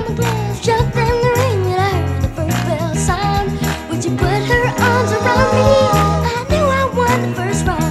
my gloves, jumped in the ring, and I heard the first bell sound. When she put her arms around me, I knew I won the first round.